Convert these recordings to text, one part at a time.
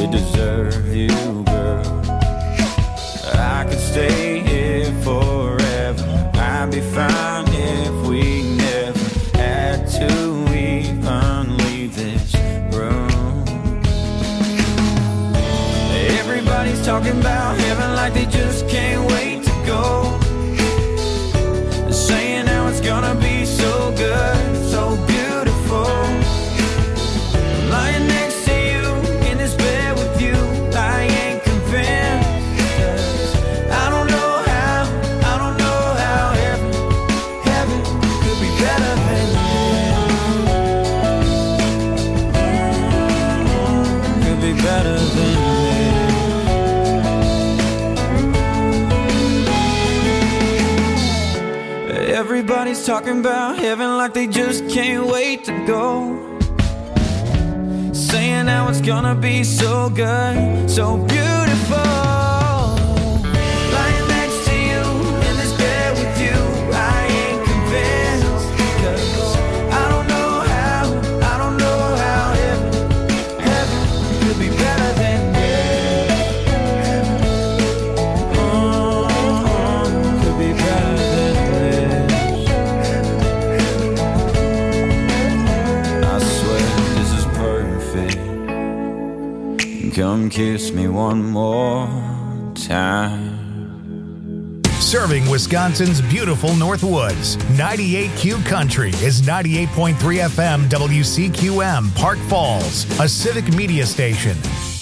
they deserve you, girl. I could stay here forever. I'd be fine if we never had to even leave this room. Everybody's talking about heaven like they just can't wait to go. Saying how it's gonna be so good, so beautiful. Lying next to you in this bed with you, I ain't convinced. 'Cause I don't know how heaven could be better than this. Could be better than this. Everybody's talking about heaven like they just can't wait to go. Saying how it's gonna be so good, so beautiful. Lying next to you in this bed with you, I ain't convinced. 'Cause I don't know how heaven could be better than this. Could be better than this. I swear this is perfect. Come kiss me one more time. Serving Wisconsin's beautiful Northwoods, 98Q Country is 98.3 FM WCQM Park Falls, a civic media station.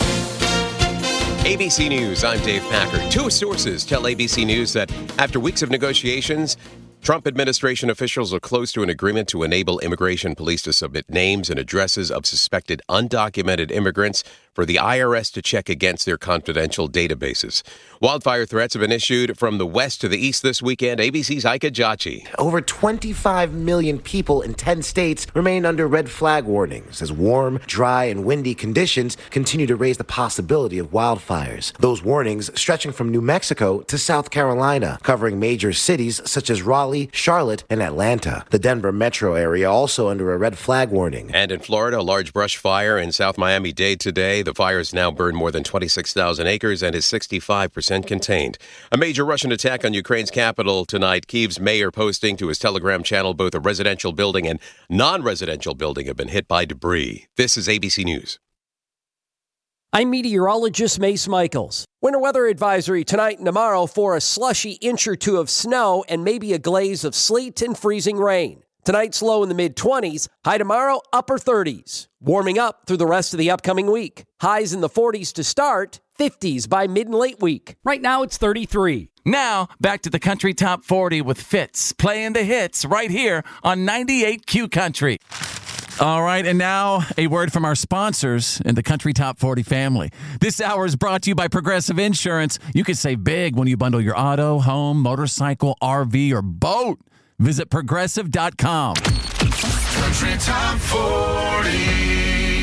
ABC News, I'm Dave Packard. Two sources tell ABC News that after weeks of negotiations, Trump administration officials are close to an agreement to enable immigration police to submit names and addresses of suspected undocumented immigrants for the IRS to check against their confidential databases. Wildfire threats have been issued from the west to the east this weekend. ABC's Ika Jachi. Over 25 million people in 10 states remain under red flag warnings as warm, dry, and windy conditions continue to raise the possibility of wildfires. Those warnings stretching from New Mexico to South Carolina, covering major cities such as Raleigh, Charlotte, and Atlanta. The Denver metro area also under a red flag warning. And in Florida, a large brush fire in South Miami-Dade today. The fire has now burned more than 26,000 acres and is 65% contained. A major Russian attack on Ukraine's capital tonight. Kyiv's mayor posting to his Telegram channel both a residential building and non-residential building have been hit by debris. This is ABC News. I'm meteorologist Mace Michaels. Winter weather advisory tonight and tomorrow for a slushy inch or two of snow and maybe a glaze of sleet and freezing rain. Tonight's low in the mid-20s, high tomorrow, upper 30s. Warming up through the rest of the upcoming week. Highs in the 40s to start, 50s by mid and late week. Right now it's 33. Now, back to the Country Top 40 with Fitz, playing the hits right here on 98Q Country. All right, and now a word from our sponsors in the Country Top 40 family. This hour is brought to you by Progressive Insurance. You can save big when you bundle your auto, home, motorcycle, RV, or boat. Visit Progressive.com. Country Top 40.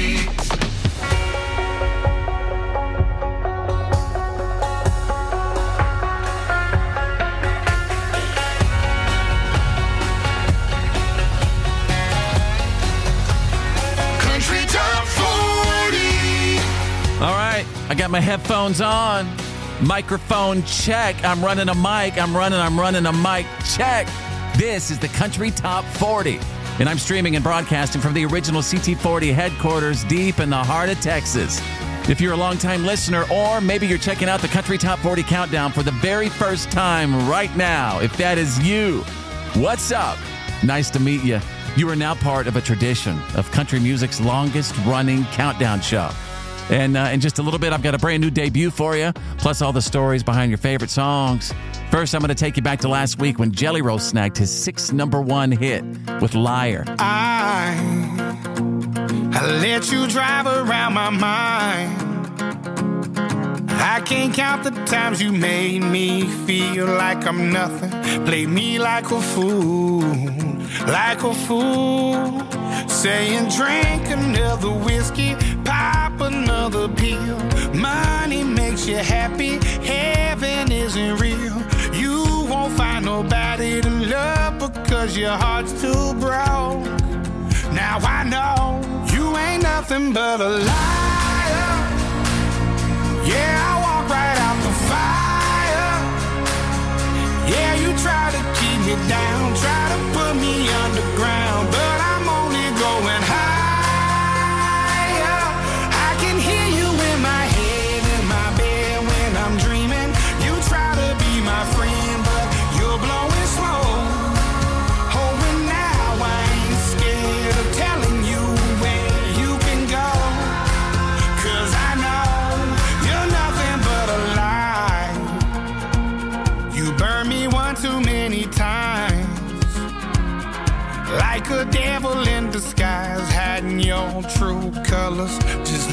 Country Top 40. All right, I got my headphones on. Microphone check. I'm running a mic. I'm running a mic check. This is the Country Top 40, and I'm streaming and broadcasting from the original CT40 headquarters deep in the heart of Texas. If you're a longtime listener, or maybe you're checking out the Country Top 40 Countdown for the very first time right now, if that is you, what's up? Nice to meet you. You are now part of a tradition of country music's longest-running countdown show. And in just a little bit, I've got a brand new debut for you, plus all the stories behind your favorite songs. First, I'm going to take you back to last week when Jelly Roll snagged his 6th #1 hit with Liar. I let you drive around my mind. I can't count the times you made me feel like I'm nothing. Played me like a fool, saying drink another whiskey, pop another pill. Money makes you happy, heaven isn't real. You won't find nobody to love because your heart's too broke. Now I know you ain't nothing but a liar.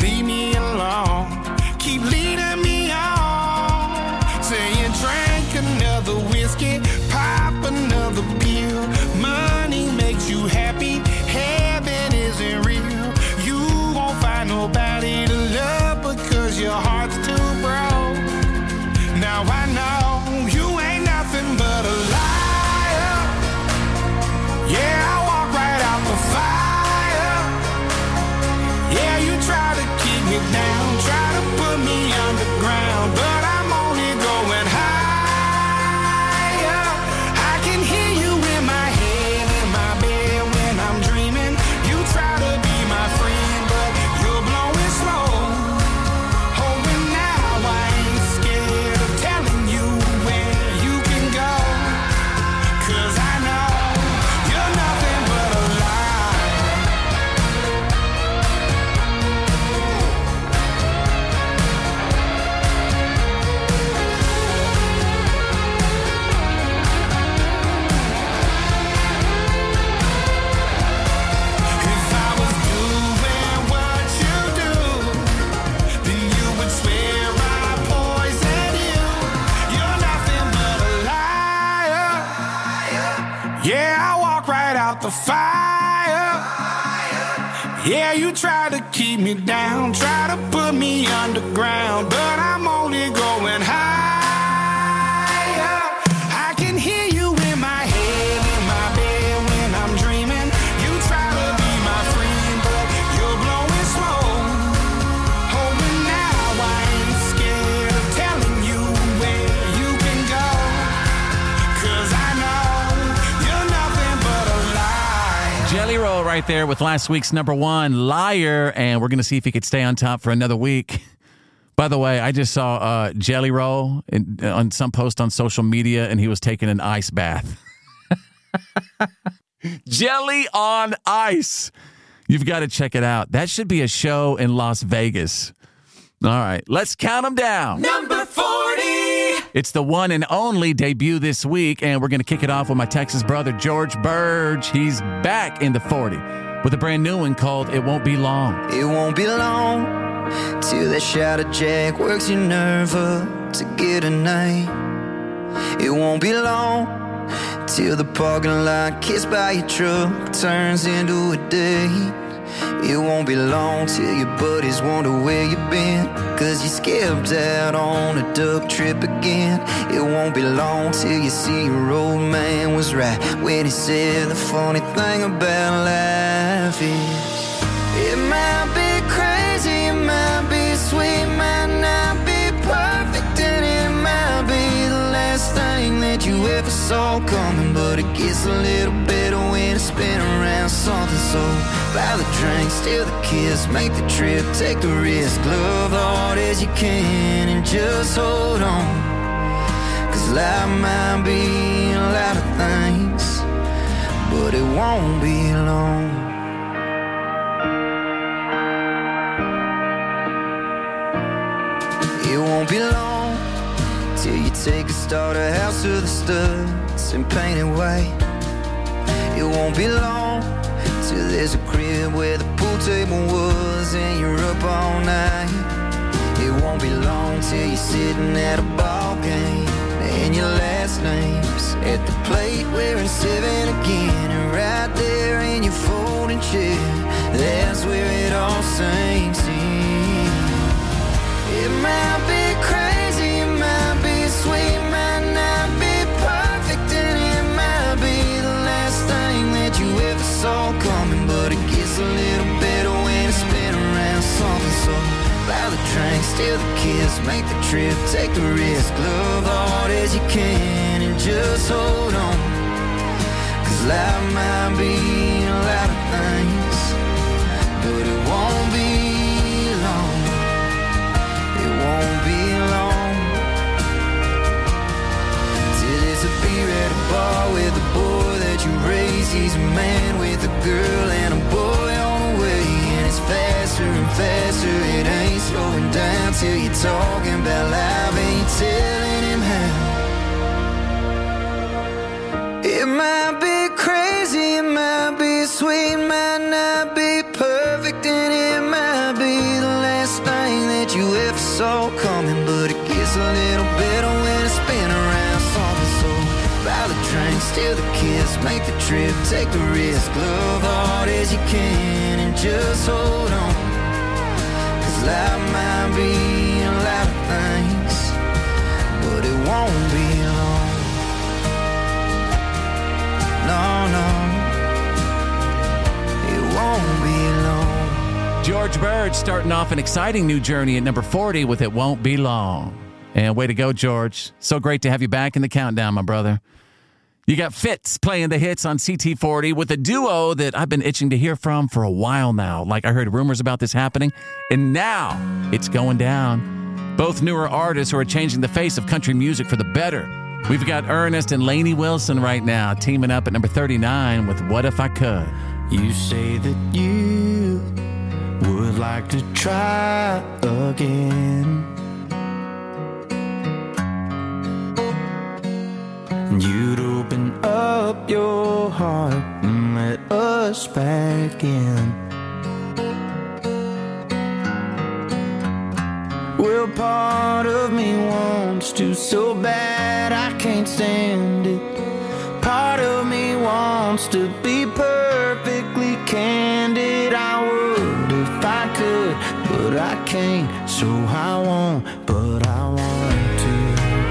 leave me alone. Keep leading me on, saying drink another whiskey, pop another pill. Money makes you happy, heaven isn't real. You won't find nobody to love because your heart's too broke. Now I know you ain't nothing but a liar. Yeah, I walk right out the fire. Yeah, you try to keep me down, try to put me underground, but I'm only going higher. I can hear you in my head, in my bed when I'm dreaming. You try to be my friend, but you're blowing slow. Oh, and now I ain't scared of telling you where you can go, 'cause I know you're nothing but a lie. If I was doing what you do, then you would swear I poisoned you. You're nothing but a liar. Yeah, I walk right out the fire. Yeah, you try to keep me down, try to put me underground, but I'm only going higher. I can hear you in my head, in my bed when I'm dreaming. You try to be my friend, but you're blowing slow. Oh, and now I ain't scared of telling you where you can go, 'cause I know you're nothing but a lie. Jelly Roll right there with last week's number one, Liar, and we're going to see if he could stay on top for another week. By the way, I just saw Jelly Roll on some post on social media, and he was taking an ice bath. Jelly on ice. You've got to check it out. That should be a show in Las Vegas. All right, let's count them down. Number 40. It's the one and only debut this week, and we're going to kick it off with my Texas brother, George Burge. He's back in the 40 with a brand new one called It Won't Be Long. It won't be long till that shadow jack works your nerve up to get a night. It won't be long till the parking lot kissed by your truck turns into a date. It won't be long till your buddies wonder where you've been, 'cause you skipped out on a duck trip again. It won't be long till you see your old man was right when he said the funny thing about life is it might be crazy, it might be sweet, might not be perfect, and it might be the last thing that you ever saw coming, but it gets a little better when it's been around something. So buy the drink, steal the kiss, make the trip, take the risk, love hard as you can and just hold on, 'cause life might be a lot of things, but it won't be long. It won't be long till you take a starter house to the studs and paint it white. It won't be long till there's a crib where the pool table was and you're up all night. It won't be long till you're sitting at a ball game and your last name's at the plate wearing 7 again, and right there in your folding chair, that's where it all sinks in. It might be crazy, it might be sweet, might not be perfect, and it might be the last thing that you ever saw coming, but it gets a little better when it's been around something. So buy the drink, steal the kiss, make the trip, take the risk, love hard as you can and just hold on, 'cause life might be a lot of things, but it won't be long. It won't be long till there's a beer at a bar with a boy that you raised. He's a man with a girl and a boy on the way, and it's faster and faster. It ain't slowing down till you're talking about life and you're telling him how. It might be crazy, it might be sweet, might not be perfect, and it might be the last best thing that you ever saw coming, but it gets a little better when it's spin around. Something so ballad drinks, steal the kiss, make the trip, take the risk, love hard as you can and just hold on. Cause life might be a lot of things, but it won't be long. No, it won't be long. George Bird starting off an exciting new journey at number 40 with It Won't Be Long. And way to go, George. So great to have you back in the countdown, my brother. You got Fitz playing the hits on CT40 with a duo that I've been itching to hear from for a while now. Like, I heard rumors about this happening, and now it's going down. Both newer artists who are changing the face of country music for the better. We've got Ernest and Lainey Wilson right now teaming up at number 39 with What If I Could. You say that you would like to try again. You'd open up your heart and let us back in. Well, part of me wants to so bad I can't stand it. Part of me wants to be perfectly candid. I would if I could, but I can't, so I won't, but I want to.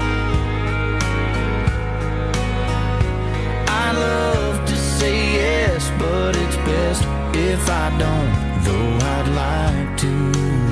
I love to say yes, but it's best if I don't, though I'd like to.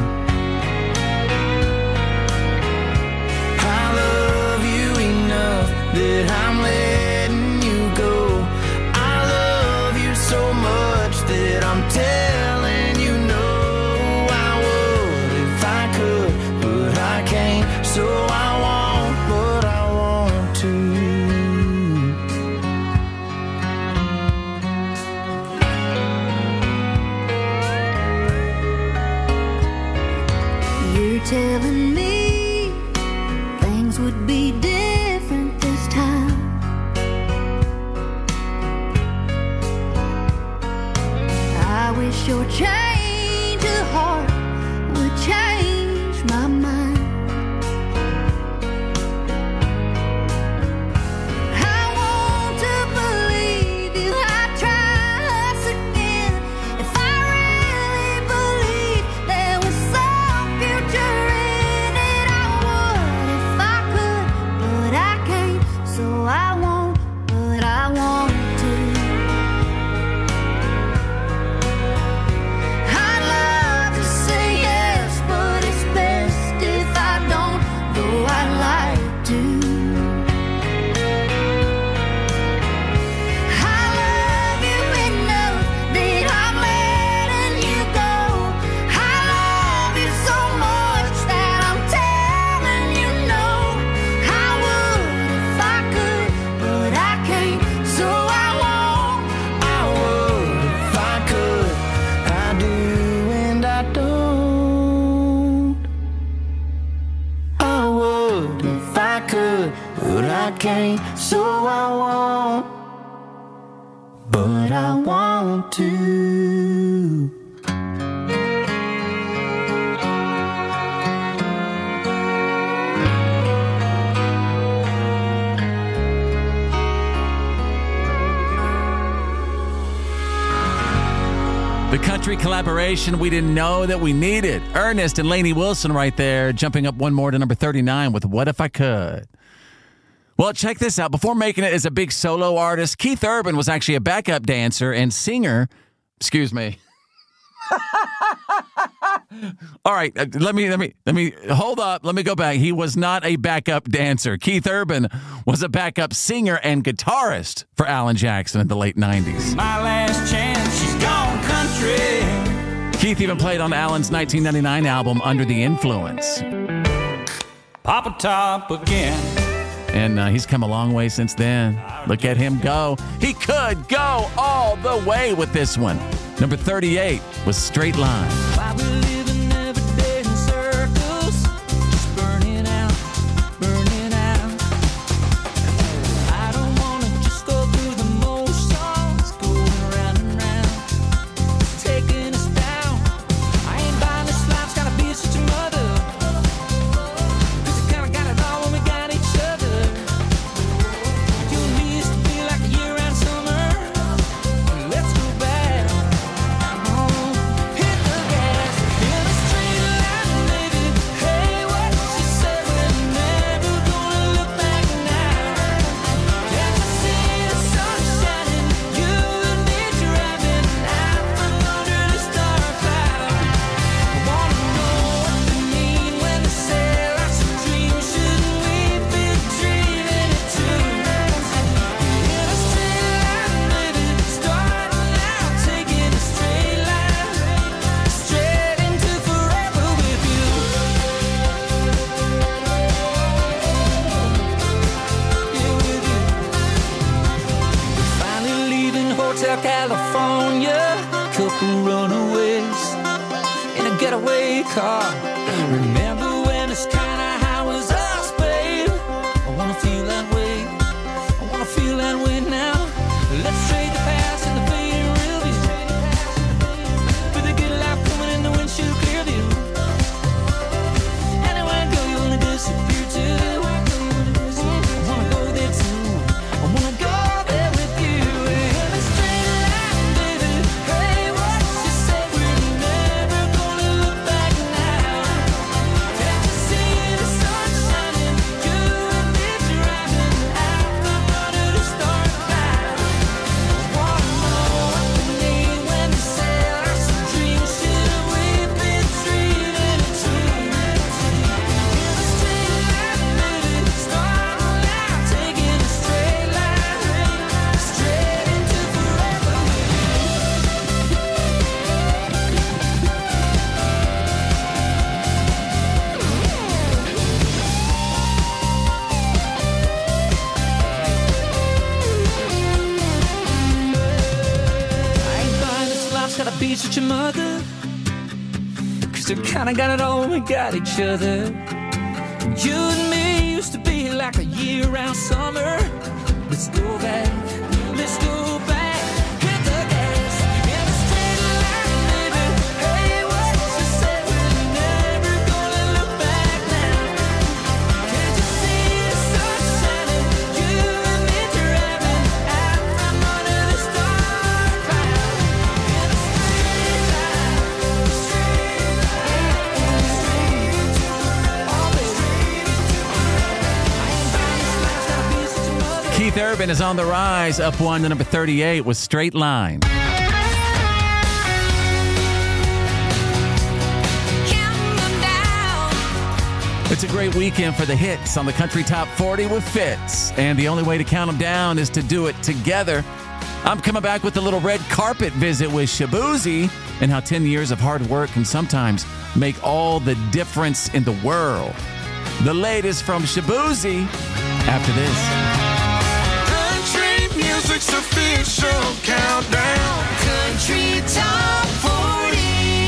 I love you enough that I'm letting you go. I love you so much that I'm telling you no. I would if I could, but I can't, so I won't, but I want to. You're telling me things would be different this time. I wish your change of heart would change my mind. I want to believe you. I try us again. If I really believe there was some future in it, I would if I could, but I can't, so I won't, but I want to. I'd love to say yes, but it's best if I don't, though I'd like to. I love you enough that I'm letting you go. I love you so much that I'm telling you no. I would if I could, but I can't, so I won't. I would if I could. I do and I don't. I would if I could, but I can't, so I won't, but I want to. The country collaboration we didn't know that we needed. Ernest and Lainey Wilson right there, jumping up one more to number 39 with What If I Could. Well, check this out. Before making it as a big solo artist, Keith Urban was actually a backup dancer and singer. Excuse me. All right, let me hold up. Let me go back. He was not a backup dancer. Keith Urban was a backup singer and guitarist for Alan Jackson in the late 90s. My last chance, she's gone country. Keith even played on Alan's 1999 album Under the Influence. Papa Top again. And he's come a long way since then. Look at him go. He could go all the way with this one. Number 38 was Straight Line. I've been living every day in circles, just burning out, burning out. I don't wanna just go through the motions, going round and round, taking us down. I ain't buying this life, it's gotta be a car. Remember when it's kinda how was us, babe? I wanna feel that way. I wanna feel that way now. Let's trade the past and the fading real view. For the good life coming in the windshield clear view. Anywhere I go, you wanna disappear too. I wanna go there too. I wanna go there with you. In a straight line, baby. Hey, what you say? We're never gonna look back now. Can't you see the sun shining? You and me driving out from under the stars now. Wanna know what we need when they say life's a dream? Should we be dreaming it true? In a straight line, baby. Starting out, taking a straight line straight into forever. I ain't buying this life's gotta be such a mother. Cause they kinda got it all, we got each other. You and me used to be like a year-round summer. Let's go back, let's go back. Hit the gas in a straight line, baby. Hey, what you say? We're never gonna look back now. Can't you see the sun shining? You and me driving out from under the star cloud. In a straight line, Keith Urban is on the rise, up 1 to number 38 with Straight Line. It's a great weekend for the hits on the Country Top 40 with Fitz. And the only way to count them down is to do it together. I'm coming back with a little red carpet visit with Shaboozey and how 10 years of hard work can sometimes make all the difference in the world. The latest from Shaboozey after this. Country music's official countdown. Country Top 40.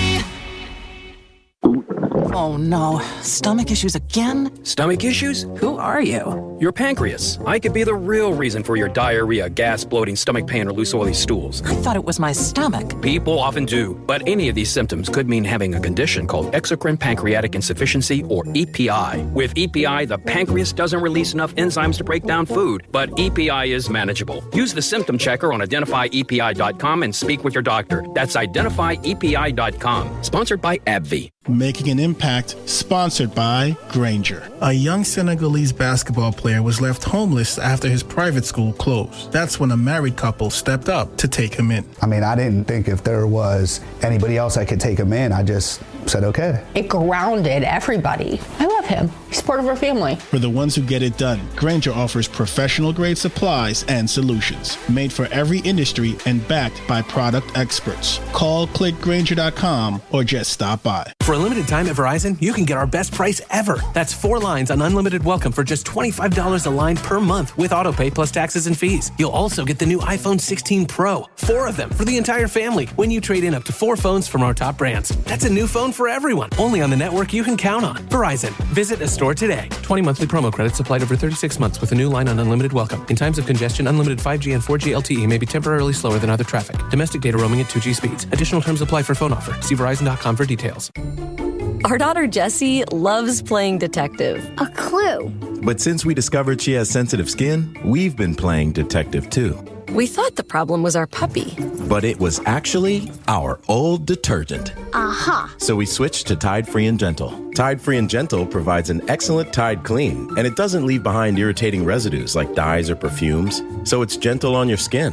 Oh no, stomach issues again? Stomach issues? Who are you? Your pancreas. I could be the real reason for your diarrhea, gas, bloating, stomach pain, or loose oily stools. I thought it was my stomach. People often do, but any of these symptoms could mean having a condition called exocrine pancreatic insufficiency, or EPI. With EPI, the pancreas doesn't release enough enzymes to break down food, but EPI is manageable. Use the symptom checker on identifyepi.com and speak with your doctor. That's identifyepi.com. Sponsored by AbbVie. Making an Impact, sponsored by Granger. A young Senegalese basketball player was left homeless after his private school closed. That's when a married couple stepped up to take him in. I mean, I didn't think if there was anybody else that could take him in. I just said, okay. It grounded everybody. I love him. He's part of our family. For the ones who get it done, Granger offers professional-grade supplies and solutions made for every industry and backed by product experts. Call clickgranger.com or just stop by. For a limited time at Verizon, you can get our best price ever. That's 4 lines on unlimited welcome for just $25 a line per month with autopay plus taxes and fees. You'll also get the new iPhone 16 Pro, 4 of them for the entire family when you trade in up to 4 phones from our top brands. That's a new phone for everyone, only on the network you can count on. Verizon. Visit a store today. 20 monthly promo credits applied over 36 months with a new line on unlimited welcome. In times of congestion, unlimited 5G and 4G LTE may be temporarily slower than other traffic. Domestic data roaming at 2G speeds. Additional terms apply for phone offer. See Verizon.com for details. Our daughter Jessie loves playing detective. A clue. But since we discovered she has sensitive skin, we've been playing detective too. We thought the problem was our puppy. But it was actually our old detergent. Aha. So we switched to Tide Free and Gentle. Tide Free and Gentle provides an excellent Tide clean, and it doesn't leave behind irritating residues like dyes or perfumes, so it's gentle on your skin.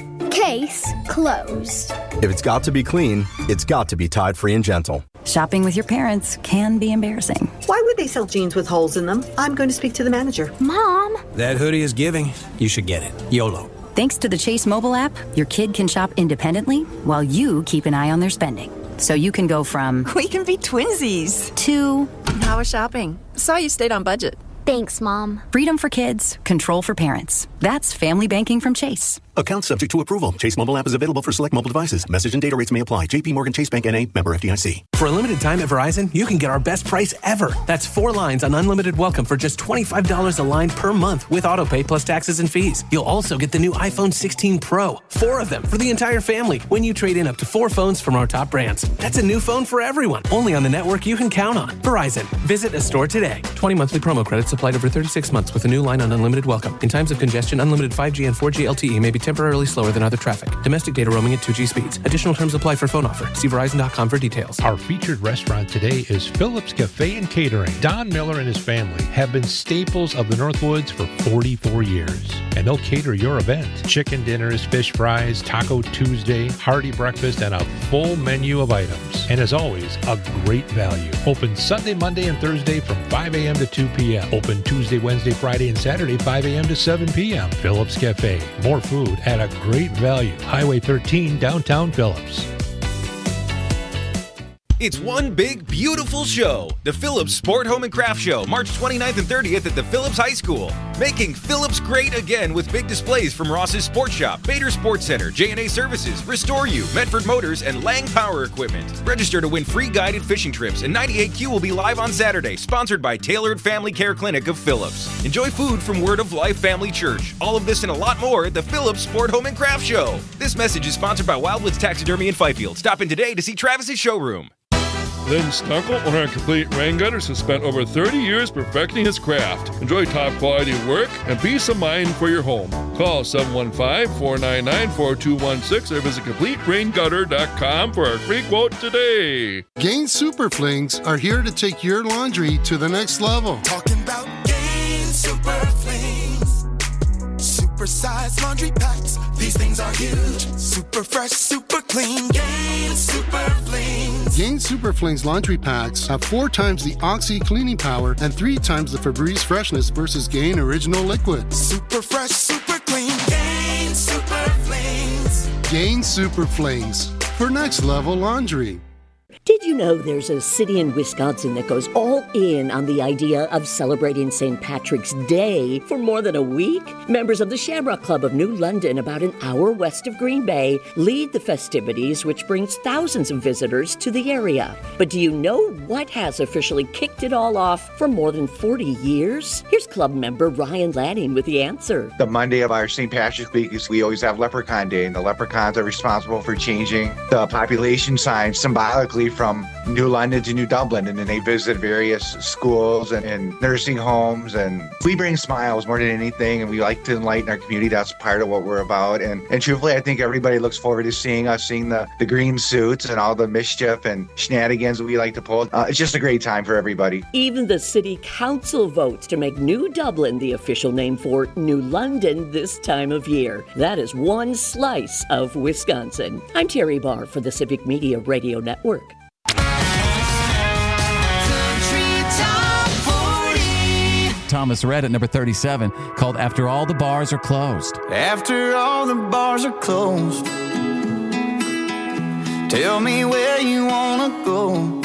Case closed. If it's got to be clean, it's got to be Tide Free and Gentle. Shopping with your parents can be embarrassing. Why would they sell jeans with holes in them? I'm going to speak to the manager. Mom. That hoodie is giving. You should get it. YOLO. Thanks to the Chase mobile app, your kid can shop independently while you keep an eye on their spending. So you can go from we can be twinsies to how was shopping? Saw you stayed on budget. Thanks, Mom. Freedom for kids, control for parents. That's family banking from Chase. Account subject to approval. Chase mobile app is available for select mobile devices. Message and data rates may apply. JP Morgan Chase Bank N.A. member FDIC. For a limited time at Verizon, you can get our best price ever. That's 4 lines on unlimited welcome for just $25 a line per month with autopay plus taxes and fees. You'll also get the new iPhone 16 Pro. 4 of them for the entire family when you trade in up to 4 phones from our top brands. That's a new phone for everyone. Only on the network you can count on. Verizon. Visit a store today. 20 monthly promo credits applied over 36 months with a new line on unlimited welcome. In times of congestion, unlimited 5G and 4G LTE may be temporarily slower than other traffic. Domestic data roaming at 2G speeds. Additional terms apply for phone offer. See Verizon.com for details. Our featured restaurant today is Phillips Cafe and Catering. Don Miller and his family have been staples of the Northwoods for 44 years, and they'll cater your event. Chicken dinners, fish fries, Taco Tuesday, hearty breakfast, and a full menu of items. And as always, a great value. Open Sunday, Monday, and Thursday from 5 a.m. to 2 p.m. Open Tuesday, Wednesday, Friday, and Saturday, 5 a.m. to 7 p.m. Phillips Cafe. More food at a great value. Highway 13, downtown Phillips. It's one big, beautiful show. The Phillips Sport, Home, and Craft Show, March 29th and 30th at the Phillips High School. Making Phillips great again with big displays from Ross's Sports Shop, Bader Sports Center, J&A Services, Restore You, Medford Motors, and Lang Power Equipment. Register to win free guided fishing trips, and 98Q will be live on Saturday, sponsored by Tailored Family Care Clinic of Phillips. Enjoy food from Word of Life Family Church. All of this and a lot more at the Phillips Sport, Home, and Craft Show. This message is sponsored by Wildwoods Taxidermy in Fifield. Stop in today to see Travis's showroom. Lynn Stunkel, owner and complete rain gutters, has spent over 30 years perfecting his craft. Enjoy top quality work and peace of mind for your home. Call 715-499-4216 or visit CompleteRainGutter.com for a free quote today. Gain Super Flings are here to take your laundry to the next level. Talking about Gain Super Flings. Super-sized laundry packs. These things are huge. Super fresh, super clean. Gain Super Flings. Gain Super Flings laundry packs have 4 times the Oxy cleaning power and 3 times the Febreze freshness versus Gain Original Liquid. Super fresh, super clean. Gain Super Flings. Gain Super Flings for next level laundry. Did you know there's a city in Wisconsin that goes all in on the idea of celebrating St. Patrick's Day for more than a week? Members of the Shamrock Club of New London, about an hour west of Green Bay, lead the festivities, which brings thousands of visitors to the area. But do you know what has officially kicked it all off for more than 40 years? Here's club member Ryan Lanning with the answer. The Monday of our St. Patrick's Week is we always have Leprechaun Day, and the leprechauns are responsible for changing the population sign symbolically from New London to New Dublin, and then they visit various schools and nursing homes, and we bring smiles more than anything, and we like to enlighten our community. That's part of what we're about, and truthfully, I think everybody looks forward to seeing us, seeing the green suits and all the mischief and shenanigans we like to pull. It's just a great time for everybody. Even the city council votes to make New Dublin the official name for New London this time of year. That is one slice of Wisconsin. I'm Terry Barr for the Civic Media Radio Network. Thomas Rhett at number 37, called After All the Bars Are Closed. After all the bars are closed, tell me where you wanna go.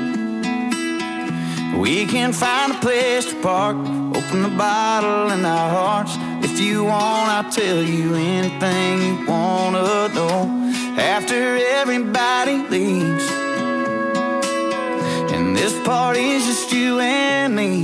We can find a place to park, open the bottle in our hearts. If you want, I'll tell you anything you wanna know. After everybody leaves, and this party's just you and me,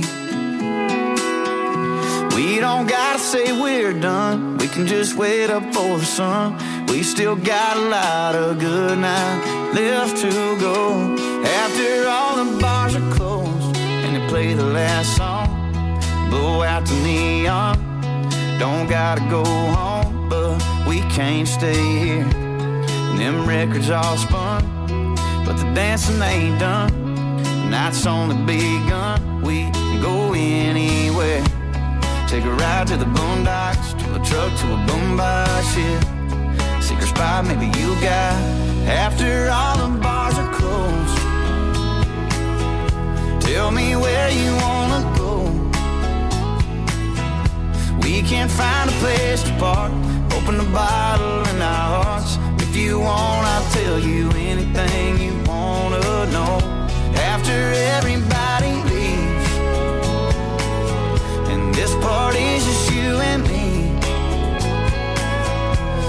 we don't gotta say we're done. We can just wait up for the sun. We still got a lot of good night left to go. After all the bars are closed and they play the last song, blow out the neon. Don't gotta go home, but we can't stay here. And them records all spun, but the dancing ain't done. The night's only begun. We can go anywhere. Take a ride to the boondocks, to a truck, to a boombox, yeah. Secret spot maybe you got. After all the bars are closed, tell me where you wanna go. We can't find a place to park, open the bottle in our hearts. If you want, I'll tell you anything you wanna know. After everybody leaves, and this party's just you and me,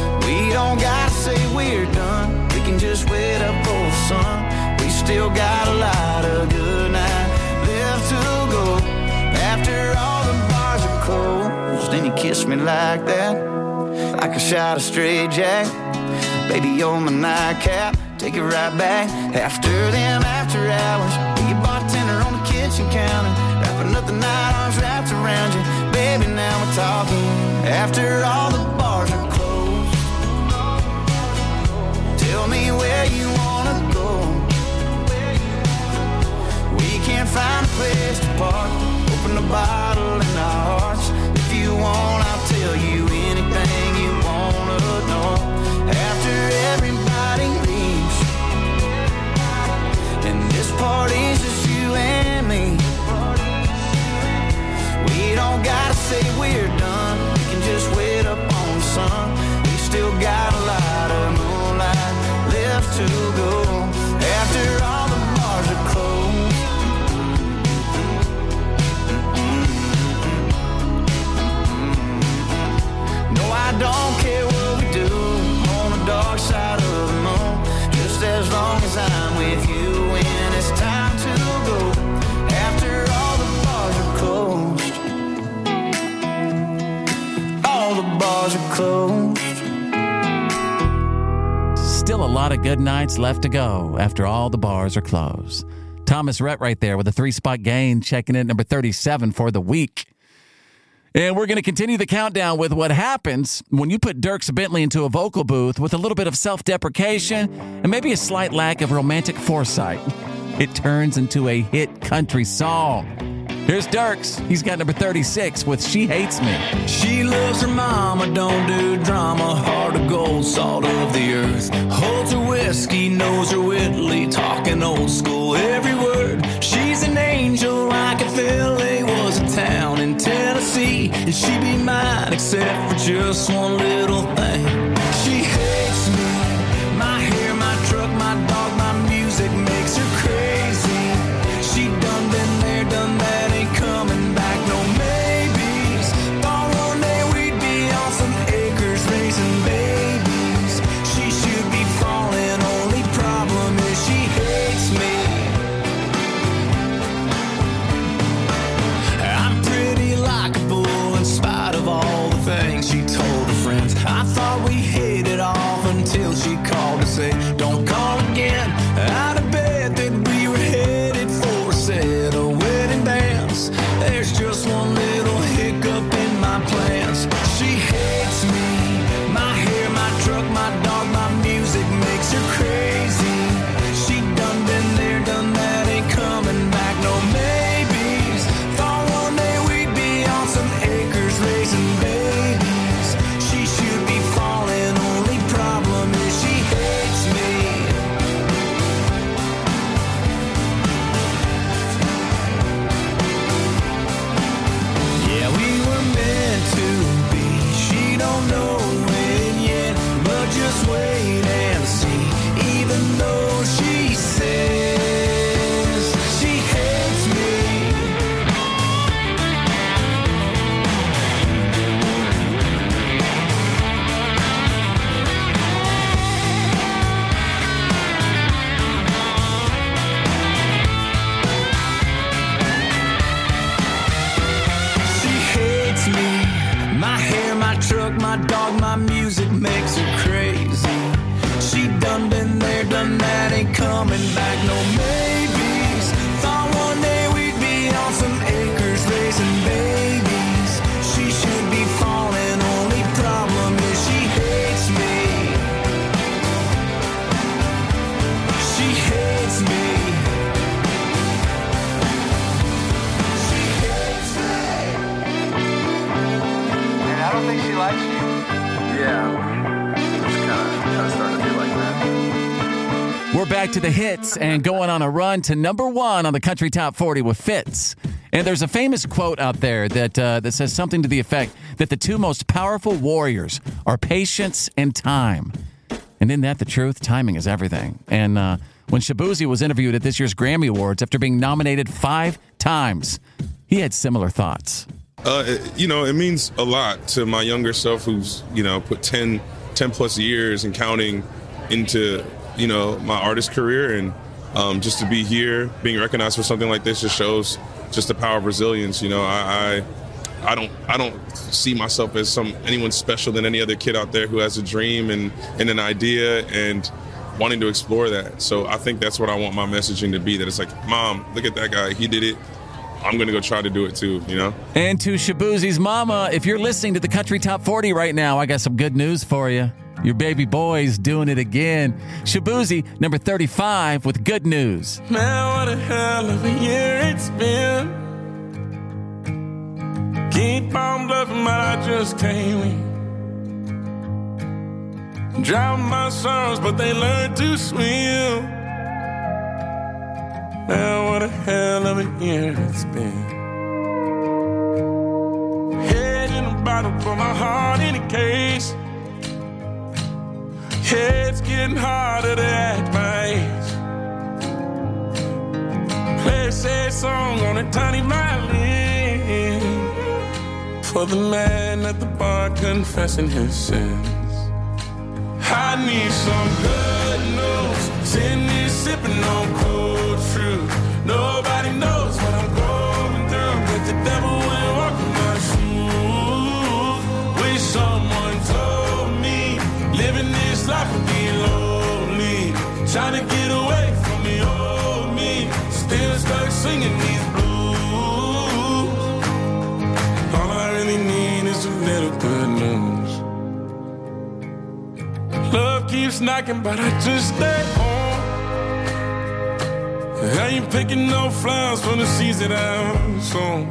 kiss me like that, like a shot of straight jack. Baby, you're my nightcap, take it right back. After them after hours, be a bartender on the kitchen counter, wrapping up the night, arms wrapped around you. Baby, now we're talking. After all the bars are closed, tell me where you wanna go. We can't find a place to park, open the bottle in our hearts. If you want, I'll tell you anything you wanna know. After everybody leaves, and this party's just you and me, we don't gotta say we're done, we can just wait up on the sun. We still got a lot of moonlight left to go. After all the bars are closed, no, I don't care what we do on the dark side of the moon, just as long as I'm with you when it's time to go. After all the bars are closed, all the bars are closed. Still a lot of good nights left to go after all the bars are closed. Thomas Rhett right there with a 3-spot gain, checking in at number 37 for the week. And we're going to continue the countdown with what happens when you put Dierks Bentley into a vocal booth with a little bit of self-deprecation and maybe a slight lack of romantic foresight. It turns into a hit country song. Here's Dierks. He's got number 36 with She Hates Me. She loves her mama, don't do drama, heart of gold, salt of the earth. Holds her whiskey, knows her Whitley, talking old school every word. She's an angel like a Philly was a town in Tennessee, and she'd be mine except for just one little thing. She hates me, my hair, my truck, my dog, my music makes her crazy. She done been there, done that, ain't coming back, no maybes. Thought one day we'd be on some acres raising babies. She should be falling, only problem is she hates me. I'm pretty likable in spite of all the things she told her friends. I thought we hit it off until she called to say, don't call again. Out of bed that we were headed for a set of wedding bands. There's just one little hiccup in my plans. She hates me, my hair, my truck, my dog, my music makes her crazy. She done been there, done that, ain't coming back, no maybes. Thought one day we'd be on some acres raising babies. She should be falling, only problem is she hates me. Yeah, we were meant to be. She don't know it yet, but just wait and see. Even though she says she hates me. She hates me. My hair, my truck, my dog, my music makes her crazy. She done been there, done that, ain't coming back, no maybes. Thought one day we'd be on some acres raising babies. She should be falling, only problem is she hates me. She hates me. She hates me. And I don't think she likes you. Yeah, it's kind of starting to feel like that. We're back to the hits and going on a run to number 1 on the Country Top 40 with Fitz. And there's a famous quote out there that says something to the effect that the two most powerful warriors are patience and time. And isn't that the truth? Timing is everything. And when Shabuzi was interviewed at this year's Grammy Awards after being nominated 5 times, he had similar thoughts. It means a lot to my younger self who's, put 10 plus years and counting into, my artist career. And just to be here, being recognized for something like this just shows just the power of resilience. I I don't see myself as anyone special than any other kid out there who has a dream and an idea and wanting to explore that. So I think that's what I want my messaging to be, that it's like, Mom, look at that guy. He did it. I'm going to go try to do it too, you know? And to Shabuzi's mama, if you're listening to the Country Top 40 right now, I got some good news for you. Your baby boy's doing it again. Shabuzi, number 35, with good news. Man, what a hell of a year it's been. Keep on bluffing, but I just can't win. Drown my sons, but they learn to swim. Man, what a hell of a year it's been. Head in a bottle, put my heart in a case. It's getting harder to act my age. Play a sad song on a tiny violin for the man at the bar confessing his sins. I need some good news. Sitting here sipping on cold truth. Nobody knows what I'm going through, but the devil will walk in my shoes. Wish someone told me living this life would be lonely. Trying to get away from the old me. Still stuck singing these blues. All I really need is a little good news. Love keeps knocking, but I just stay home. I ain't picking no flowers from the seeds that I'm sown.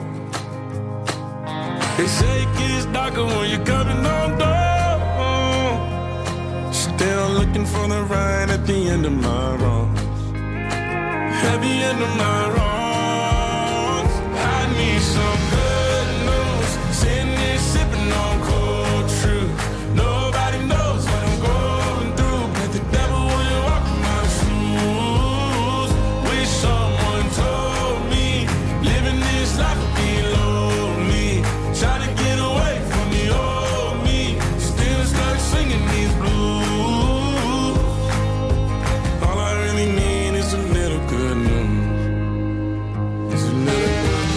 They say it gets darker when you're coming on door. Still looking for the right at the end of my wrongs. At the end of my wrongs, I need some good news. Sitting here sipping on cold truth. Nobody knows what I'm going through, but the devil will walk in my shoes. Wish someone told me living this life would be lonely. Try to get away from the old me. Still stuck singing these blues. All I really need is a little good news. It's a little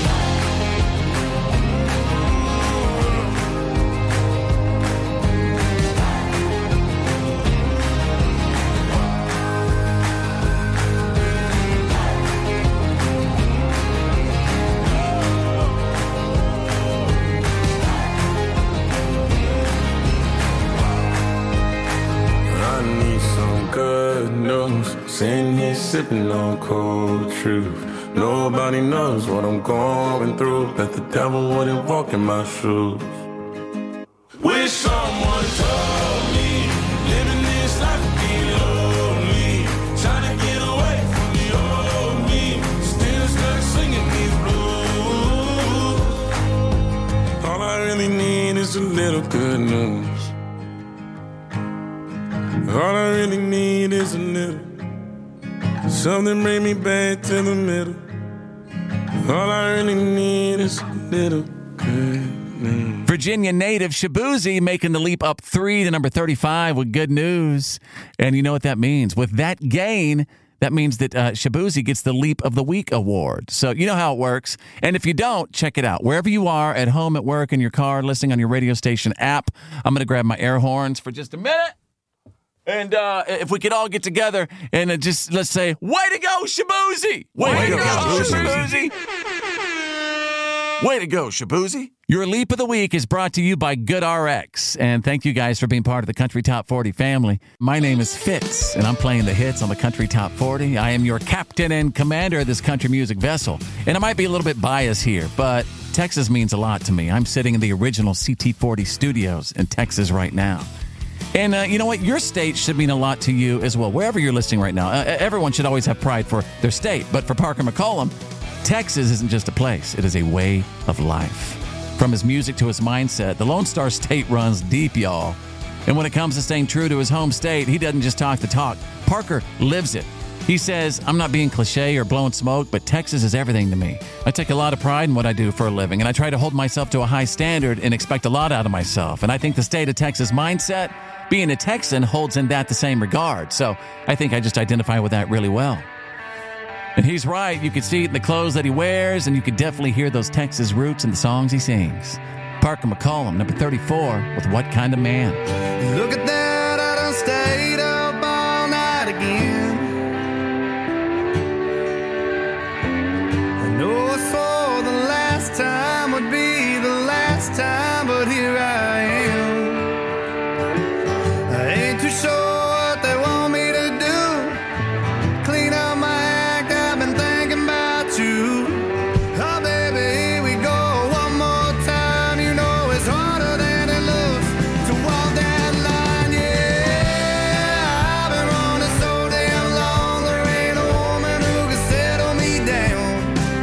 good news. Sitting here sipping on cold truth. Nobody knows what I'm going through, but the devil wouldn't walk in my shoes. Wish someone told me living this life would be lonely. Trying to get away from the old me. Still stuck singing these blues. All I really need is a little good news. All I really need is a little. Something bring me back to the middle. All I really need is a little good news. Virginia native Shabuzi making the leap up 3 to number 35 with good news. And you know what that means. With that gain, that means that Shabuzi gets the Leap of the Week award. So you know how it works. And if you don't, check it out. Wherever you are, at home, at work, in your car, listening on your radio station app, I'm going to grab my air horns for just a minute. And if we could all get together and just, let's say, way to go, Shabuzi! Way to go, Shabuzi! Way to go, Shabuzi! Your Leap of the Week is brought to you by GoodRx. And thank you guys for being part of the Country Top 40 family. My name is Fitz, and I'm playing the hits on the Country Top 40. I am your captain and commander of this country music vessel. And I might be a little bit biased here, but Texas means a lot to me. I'm sitting in the original CT40 studios in Texas right now. And you know what? Your state should mean a lot to you as well. Wherever you're listening right now, everyone should always have pride for their state. But for Parker McCollum, Texas isn't just a place. It is a way of life. From his music to his mindset, the Lone Star State runs deep, y'all. And when it comes to staying true to his home state, he doesn't just talk the talk. Parker lives it. He says, I'm not being cliche or blowing smoke, but Texas is everything to me. I take a lot of pride in what I do for a living, and I try to hold myself to a high standard and expect a lot out of myself. And I think the state of Texas mindset, being a Texan, holds in that the same regard. So I think I just identify with that really well. And he's right. You can see it in the clothes that he wears, and you can definitely hear those Texas roots in the songs he sings. Parker McCollum, number 34, with What Kind of Man? Look at that, I done stayed up all night again. I know I swore the last time would be the last time, but here I am. I ain't too sure what they want me to do. Clean up my act, I've been thinking about you. Oh baby, here we go one more time. You know it's harder than it looks to walk that line, yeah. I've been running so damn long, there ain't a woman who can settle me down.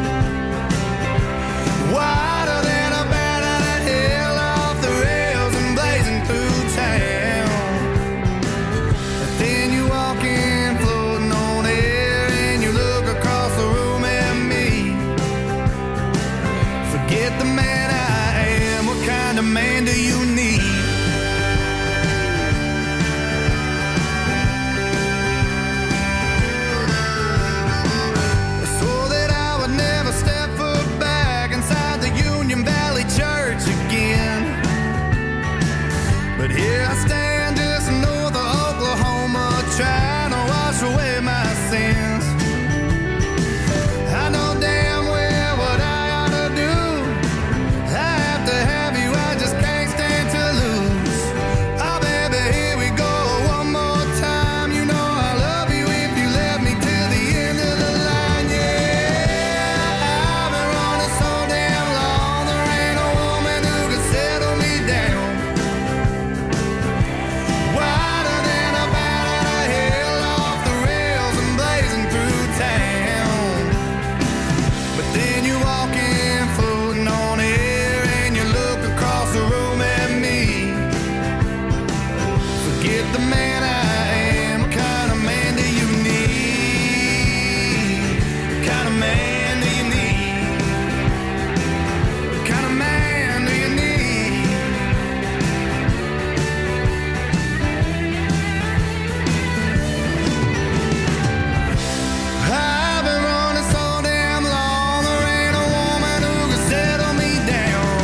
Wider than a bat out of hell, off the rails and blazing through town. Then you walk in, floating on air, and you look across the room at me. Forget the man I am, what kind of man do you need? I swore that I would never step foot back inside the Union Valley Church again. But here I stand just north of Oklahoma, trying to wash away my sins. I know damn well what I ought to do. I have to have you, I just can't stand to lose. Oh baby, here we go one more time. You know I love you if you let me till the end of the line, yeah. I've been running so damn long, there ain't a woman who can settle me down. Wider than a bat out of hell, off the rails and blazing through town. But then you walk in, floating on air, and you look across the room at me. Forget the man I am, what kind of man do you need? What kind of man do you need? What kind of man do you need? I've been running so damn long, there ain't a woman who can settle me down.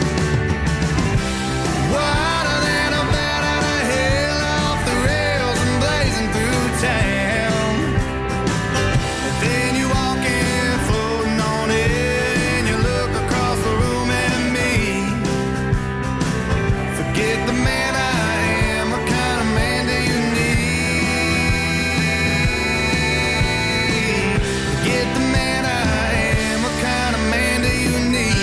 Wider than a bat out of hell, off the rails and blazing through town. And then you walk in, floating on air, and you look across the room at me. Forget the man I am, what kind of man do you need? Forget the man I am, what kind of man do you need?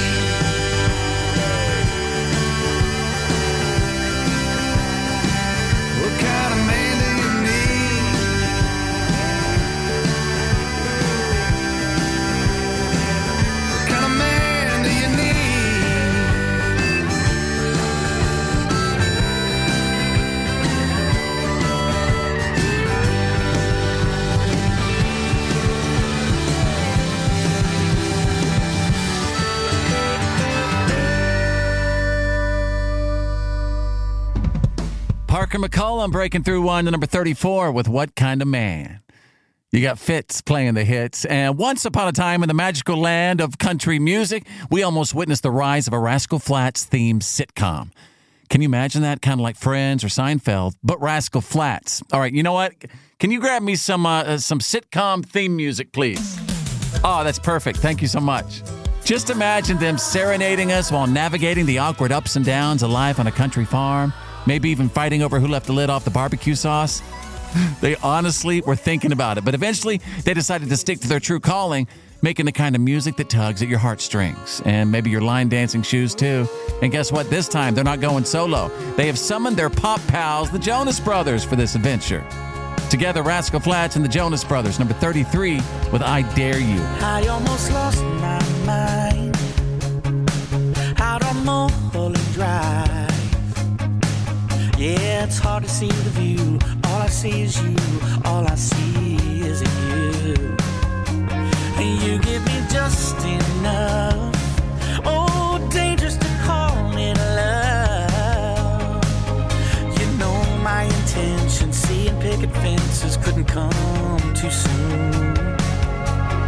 What kind of man do you need? What kind of man do you need? Parker McCollum breaking through one to number 34 with What Kind of Man? You got Fitz playing the hits. And once upon a time in the magical land of country music, we almost witnessed the rise of a Rascal Flatts themed sitcom. Can you imagine that? Kind of like Friends or Seinfeld, but Rascal Flatts. All right, you know what? Can you grab me some sitcom theme music, please? Oh, that's perfect. Thank you so much. Just imagine them serenading us while navigating the awkward ups and downs of life on a country farm. Maybe even fighting over who left the lid off the barbecue sauce. They honestly were thinking about it, but eventually they decided to stick to their true calling, making the kind of music that tugs at your heartstrings and maybe your line dancing shoes too. And guess what? This time they're not going solo. They have summoned their pop pals, the Jonas Brothers, for this adventure. Together, Rascal Flatts and the Jonas Brothers, number 33 with I Dare You. I almost lost my mind out on Mulholland Drive. Yeah, it's hard to see the view. All I see is you. All I see is you. And you give me just enough. Oh, dangerous to call it love. You know my intention. Seeing picket fences couldn't come too soon.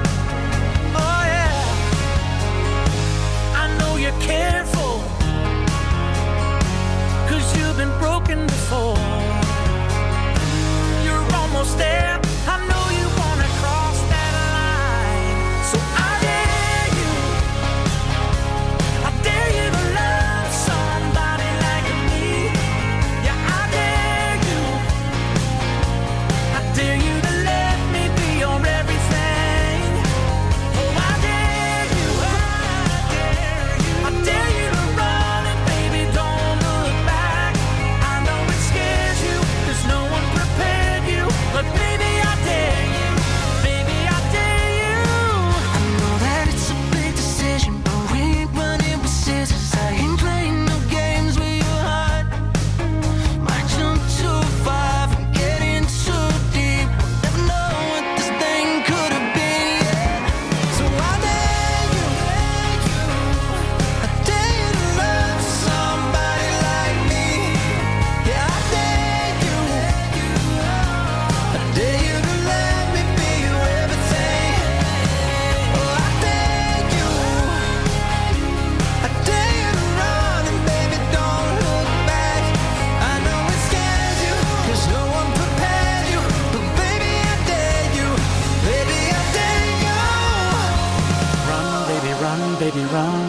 run, baby,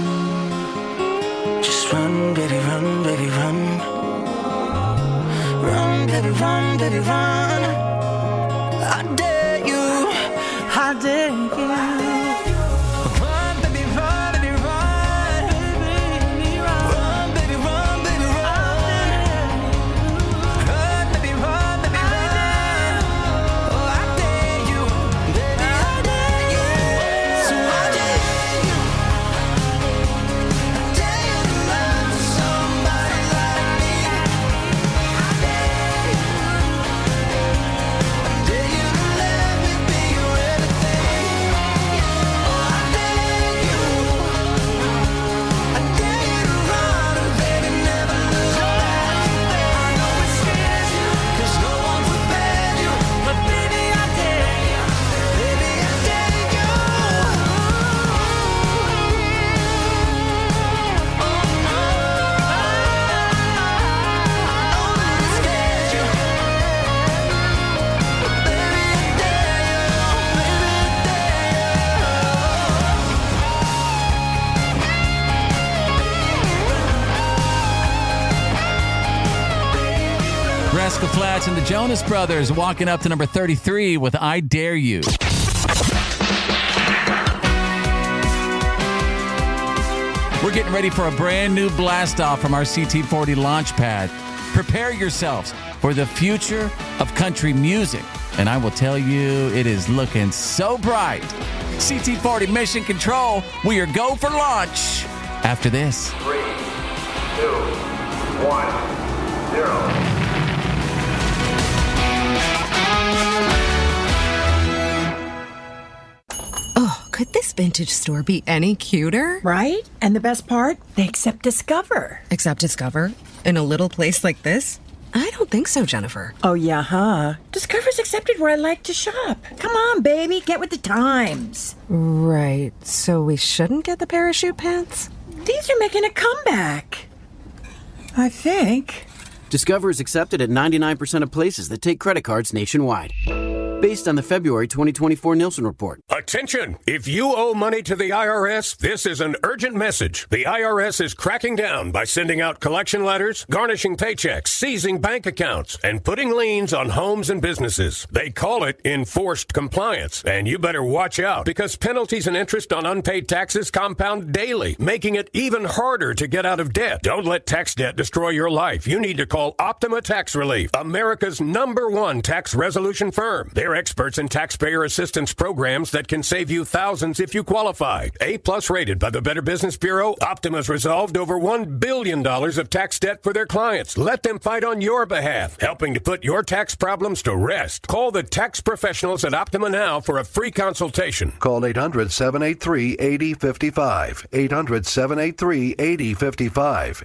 run. Just run, baby, run, baby, run. Run, baby, run, baby, run. I dare you, I dare you. Rascal Flatts and the Jonas Brothers walking up to number 33 with I Dare You. We're getting ready for a brand new blast off from our CT40 launch pad. Prepare yourselves for the future of country music. And I will tell you, it is looking so bright. CT40 Mission Control, we are go for launch after this. 3, 2, 1, 0. Oh, could this vintage store be any cuter? Right? And the best part, they accept Discover. Accept Discover? In a little place like this? I don't think so, Jennifer. Oh, yeah, huh? Discover's accepted where I like to shop. Come on, baby, get with the times. Right, so we shouldn't get the parachute pants? These are making a comeback. I think. Discover is accepted at 99% of places that take credit cards nationwide. Based on the February 2024 Nielsen report. Attention! If you owe money to the IRS, this is an urgent message. The IRS is cracking down by sending out collection letters, garnishing paychecks, seizing bank accounts, and putting liens on homes and businesses. They call it enforced compliance. And you better watch out because penalties and interest on unpaid taxes compound daily, making it even harder to get out of debt. Don't let tax debt destroy your life. You need to call Optima Tax Relief, America's #1 tax resolution firm. They're experts in taxpayer assistance programs that can save you thousands if you qualify. A+ rated by the Better Business Bureau, Optima's resolved over $1 billion of tax debt for their clients. Let them fight on your behalf, helping to put your tax problems to rest. Call the tax professionals at Optima now for a free consultation. Call 800-783-8055. 800-783-8055.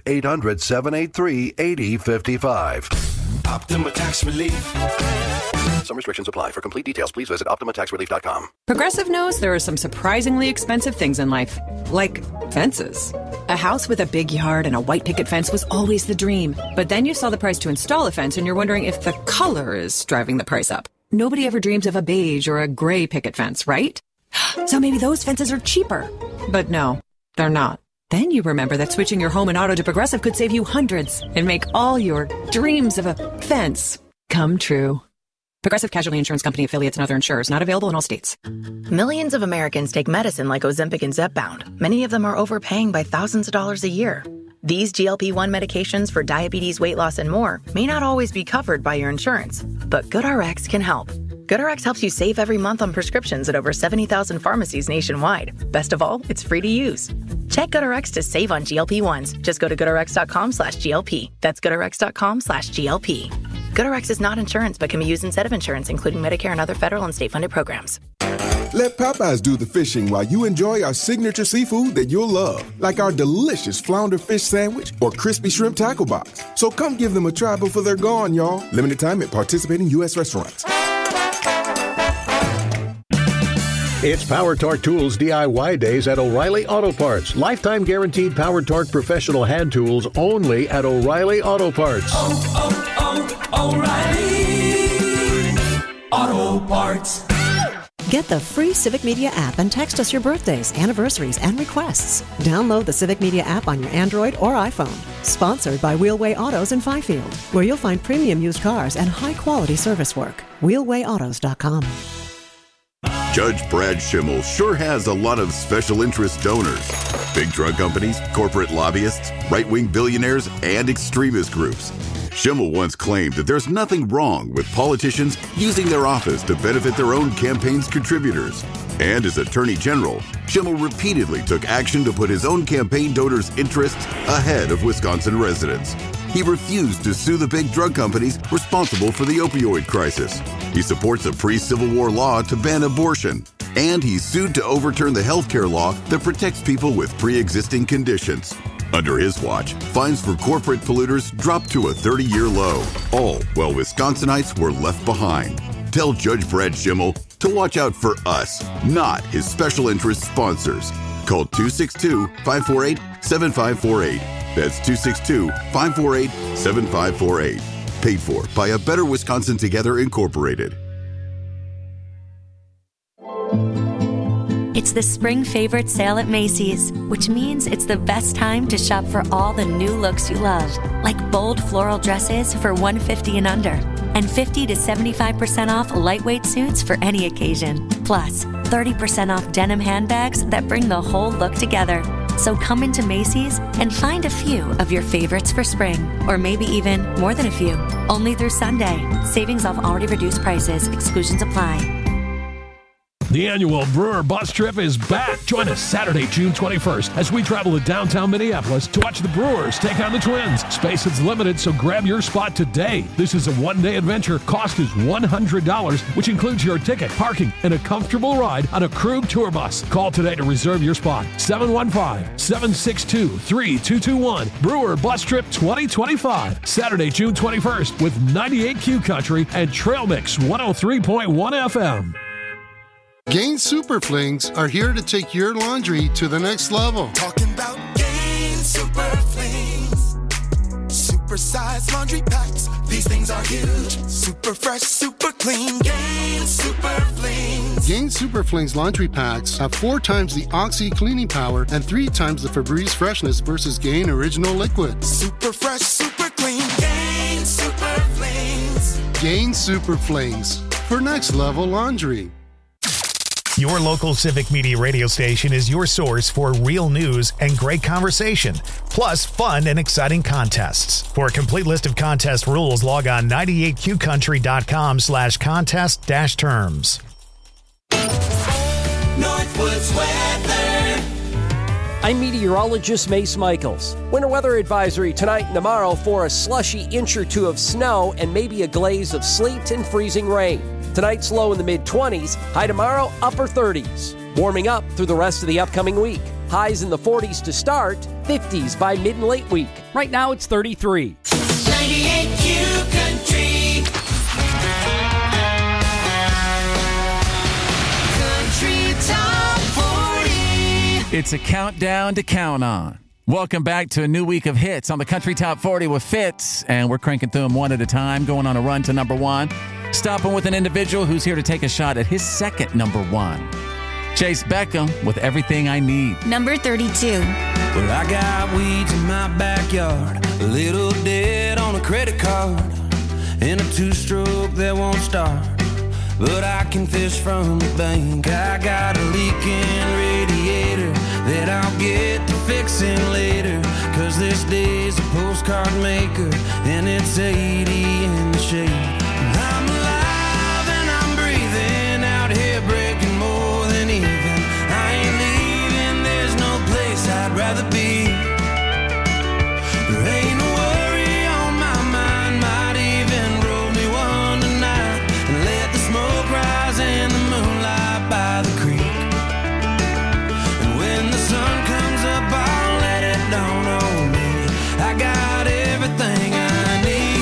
800-783-8055. Optima Tax Relief. Some restrictions apply. For complete details, please visit OptimaTaxRelief.com. Progressive knows there are some surprisingly expensive things in life, like fences. A house with a big yard and a white picket fence was always the dream. But then you saw the price to install a fence and you're wondering if the color is driving the price up. Nobody ever dreams of a beige or a gray picket fence, right? So maybe those fences are cheaper. But no, they're not. Then you remember that switching your home and auto to Progressive could save you hundreds and make all your dreams of a fence come true. Progressive Casualty Insurance Company affiliates and other insurers. Not available in all states. Millions of Americans take medicine like Ozempic and Zepbound. Many of them are overpaying by thousands of dollars a year. These GLP-1 medications for diabetes, weight loss, and more may not always be covered by your insurance, but GoodRx can help. GoodRx helps you save every month on prescriptions at over 70,000 pharmacies nationwide. Best of all, it's free to use. Check GoodRx to save on GLP-1s. Just go to GoodRx.com/GLP. That's GoodRx.com/GLP. GoodRx is not insurance, but can be used instead of insurance, including Medicare and other federal and state-funded programs. Let Popeyes do the fishing while you enjoy our signature seafood that you'll love, like our delicious flounder fish sandwich or crispy shrimp tackle box. So come give them a try before they're gone, y'all. Limited time at participating U.S. restaurants. It's Power Torque Tools DIY days at O'Reilly Auto Parts. Lifetime guaranteed Power Torque professional hand tools only at O'Reilly Auto Parts. O'Reilly Auto Parts. Get the free Civic Media app and text us your birthdays, anniversaries, and requests. Download the Civic Media app on your Android or iPhone. Sponsored by Wheelway Autos in Fifield, where you'll find premium used cars and high-quality service work. WheelwayAutos.com. Judge Brad Schimmel sure has a lot of special interest donors. Big drug companies, corporate lobbyists, right-wing billionaires, and extremist groups. Schimmel once claimed that there's nothing wrong with politicians using their office to benefit their own campaign's contributors. And as Attorney General, Schimmel repeatedly took action to put his own campaign donors' interests ahead of Wisconsin residents. He refused to sue the big drug companies responsible for the opioid crisis. He supports a pre-Civil War law to ban abortion. And he sued to overturn the health care law that protects people with pre-existing conditions. Under his watch, fines for corporate polluters dropped to a 30-year low, all while Wisconsinites were left behind. Tell Judge Brad Schimmel to watch out for us, not his special interest sponsors. Call 262-548-7548. That's 262-548-7548. Paid for by A Better Wisconsin Together, Incorporated. It's the spring favorite sale at Macy's, which means it's the best time to shop for all the new looks you love, like bold floral dresses for $150 and under, and 50 to 75% off lightweight suits for any occasion. Plus, 30% off denim handbags that bring the whole look together. So come into Macy's and find a few of your favorites for spring, or maybe even more than a few. Only through Sunday. Savings off already reduced prices. Exclusions apply. The annual Brewer Bus Trip is back. Join us Saturday, June 21st, as we travel to downtown Minneapolis to watch the Brewers take on the Twins. Space is limited, so grab your spot today. This is a one-day adventure. Cost is $100, which includes your ticket, parking, and a comfortable ride on a Krug tour bus. Call today to reserve your spot. 715-762-3221. Brewer Bus Trip 2025. Saturday, June 21st, with 98Q Country and Trail Mix 103.1 FM. Gain Super Flings are here to take your laundry to the next level. Talking about Gain Super Flings. Super size laundry packs. These things are huge. Super fresh, super clean. Gain Super Flings. Gain Super Flings laundry packs have 4 times the Oxy cleaning power and 3 times the Febreze freshness versus Gain Original Liquid. Super fresh, super clean. Gain Super Flings. Gain Super Flings for next level laundry. Your local Civic Media radio station is your source for real news and great conversation, plus fun and exciting contests. For a complete list of contest rules, log on 98qcountry.com/contest-terms. Northwoods weather. I'm meteorologist Mace Michaels. Winter weather advisory tonight and tomorrow for a slushy inch or two of snow and maybe a glaze of sleet and freezing rain. Tonight's low in the mid-20s, high tomorrow, upper 30s. Warming up through the rest of the upcoming week. Highs in the 40s to start, 50s by mid and late week. Right now it's 33. 98Q Country. Country Top 40. It's a countdown to count on. Welcome back to a new week of hits on the Country Top 40 with Fitz, and we're cranking through them one at a time, going on a run to number 1. Stopping with an individual who's here to take a shot at his second number 1. Chase Beckham with Everything I Need. Number 32. Well, I got weeds in my backyard, a little debt on a credit card, and a 2-stroke that won't start, but I can fish from the bank. I got a leaking radiator that I'll get to fixing later, 'cause this day's a postcard maker, and it's 80 in the shade. I'd rather be. There ain't a worry on my mind. Might even roll me one tonight and let the smoke rise in the moonlight by the creek. And when the sun comes up, I'll let it dawn on me. I got everything I need.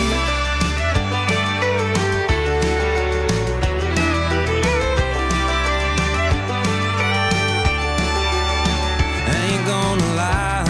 I ain't gonna lie,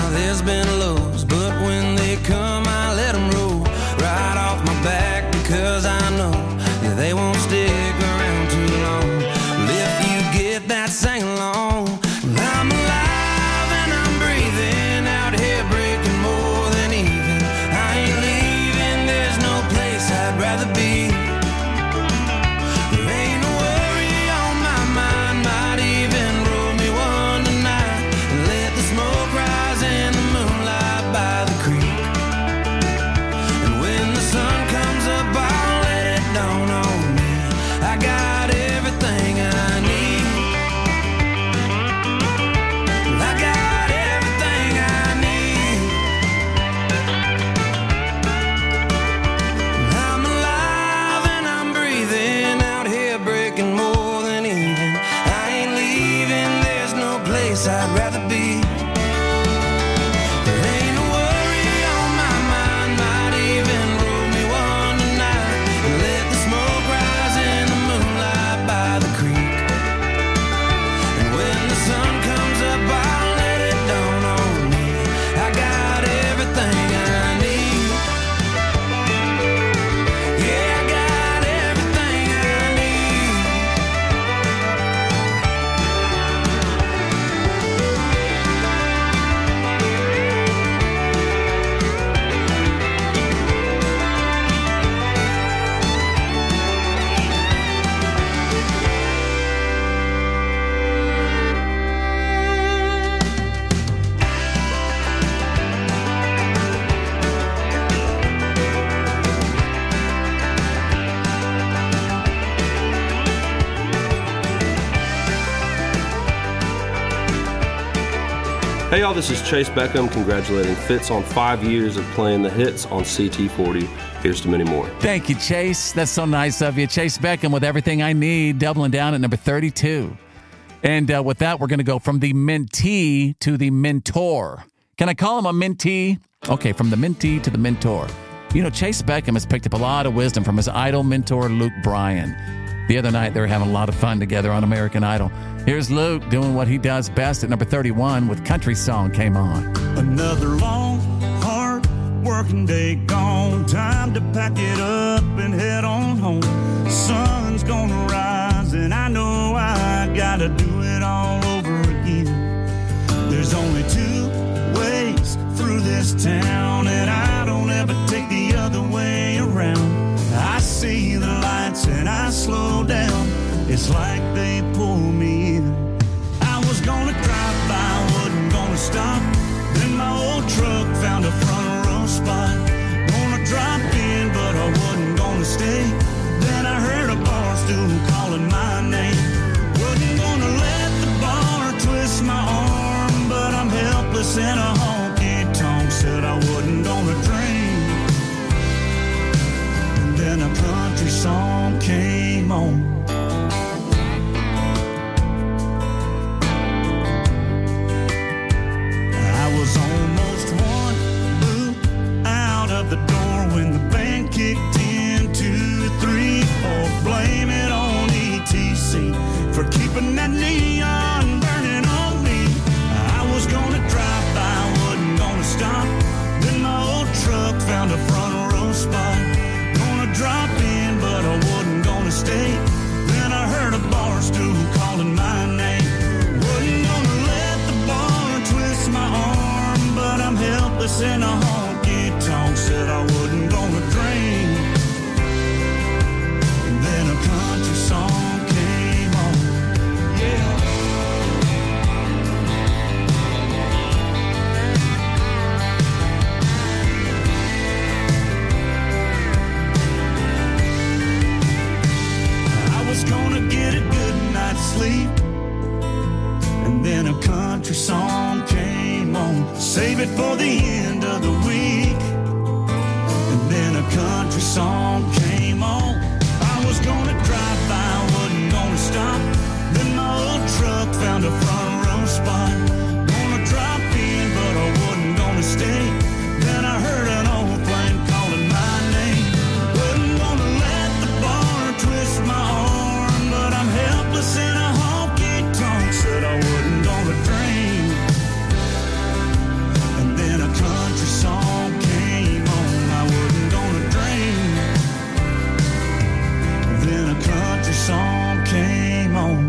Hey y'all, this is Chase Beckham congratulating Fitz on 5 years of playing the hits on CT40. Here's to many more. Thank you, Chase. That's so nice of you. Chase Beckham with Everything I Need, doubling down at number 32. And with that, we're going to go from the mentee to the mentor. Can I call him a mentee? Okay, from the mentee to the mentor. You know, Chase Beckham has picked up a lot of wisdom from his idol mentor, Luke Bryan. The other night, they were having a lot of fun together on American Idol. Here's Luke doing what he does best at number 31 with Country Song Came On. Another long, hard working day gone. Time to pack it up and head on home. Sun's gonna rise and I know I gotta do it all over again. There's only 2 ways through this town and I don't ever take the other way around. I see the lights and I slow down. It's like they pull me in. I was gonna drive by, wasn't gonna stop. Then my old truck found a front row spot. Gonna drop in, but I wasn't gonna stay. Then I heard a bar stool calling my name. Wasn't gonna let the bar twist my arm, but I'm helpless in a honky-tonk. Said I wasn't gonna drink. Then a country song came on. I was almost 1 boot out of the door when the band kicked in. 2, 3, 4. Blame it on ETC for keeping that neon burning on me. I was gonna drive by, wasn't gonna stop. Then my old truck found a front row spot. Drop in, but I wasn't gonna stay. Then I heard a bar stool calling my name. Wasn't gonna let the bar twist my arm, but I'm helpless in a honky-tonk. Said I wasn't gonna drink. And then a country song came on. Yeah. Gonna get a good night's sleep. And then a country song came on. Save it for the end of the week. And then a country song came on. I was gonna drive by, wasn't gonna stop. Then my old truck found a front row spot. Gonna drop in, but I wasn't gonna stay. Then I heard an old flame calling my name. Wasn't gonna let the bar twist my arm. I'm helpless in a honky-tonk. Said I wasn't gonna drink. And then a country song came on. I wasn't gonna drink. And then a country song came on.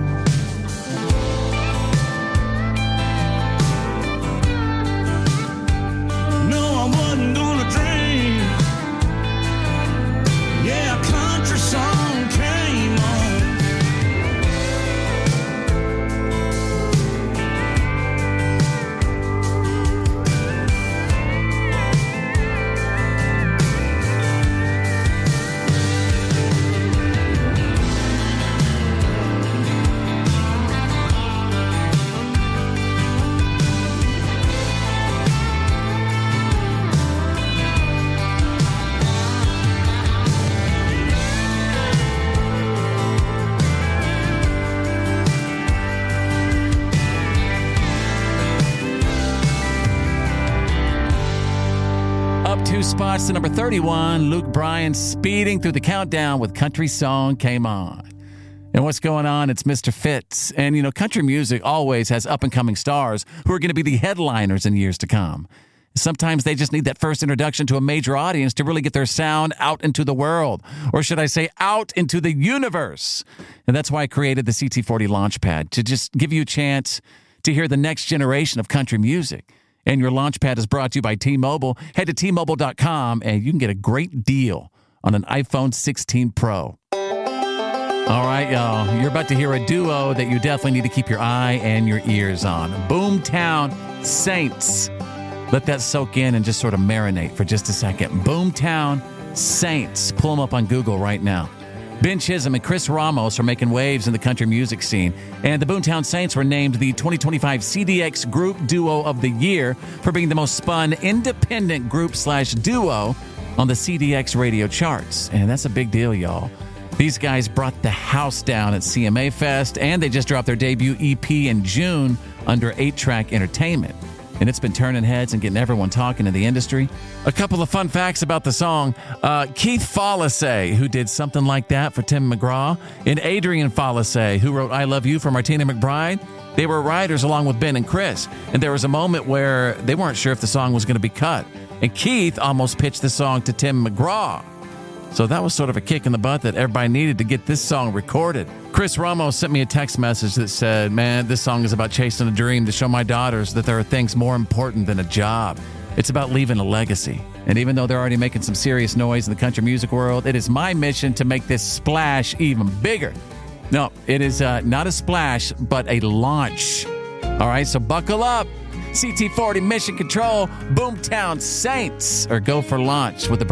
No, I wasn't gonna drink. Yeah, a country song came on. Spots to number 31, Luke Bryan speeding through the countdown with Country Song Came On. And what's going on? It's Mr. Fitz. And, you know, country music always has up-and-coming stars who are going to be the headliners in years to come. Sometimes they just need that first introduction to a major audience to really get their sound out into the world. Or should I say out into the universe? And that's why I created the CT40 Launchpad, to just give you a chance to hear the next generation of country music. And your Launchpad is brought to you by T-Mobile. Head to T-Mobile.com and you can get a great deal on an iPhone 16 Pro. All right, y'all. You're about to hear a duo that you definitely need to keep your eye and your ears on. Boomtown Saints. Let that soak in and just sort of marinate for just a second. Boomtown Saints. Pull them up on Google right now. Ben Chisholm and Chris Ramos are making waves in the country music scene. And the Boomtown Saints were named the 2025 CDX Group Duo of the Year for being the most spun independent group/duo on the CDX radio charts. And that's a big deal, y'all. These guys brought the house down at CMA Fest, and they just dropped their debut EP in June under 8-Track Entertainment. And it's been turning heads and getting everyone talking in the industry. A couple of fun facts about the song. Keith Follace, who did Something Like That for Tim McGraw, and Adrian Follace, who wrote I Love You for Martina McBride, they were writers along with Ben and Chris. And there was a moment where they weren't sure if the song was going to be cut. And Keith almost pitched the song to Tim McGraw. So that was sort of a kick in the butt that everybody needed to get this song recorded. Chris Ramos sent me a text message that said, man, this song is about chasing a dream to show my daughters that there are things more important than a job. It's about leaving a legacy. And even though they're already making some serious noise in the country music world, it is my mission to make this splash even bigger. No, it is not a splash, but a launch. All right, so buckle up. CT40 Mission Control, Boomtown Saints, or go for launch with the